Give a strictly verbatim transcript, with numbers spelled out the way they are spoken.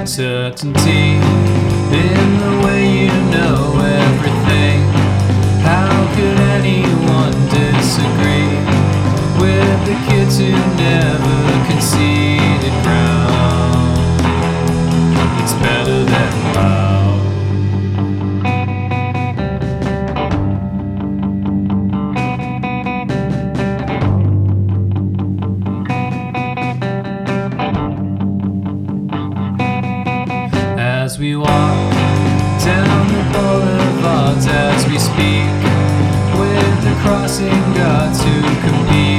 certainty in the way you know everything. How could anyone disagree with the kids who never conceded ground? It's better than loud. As we walk down the boulevards, as we speak with the crossing guards who compete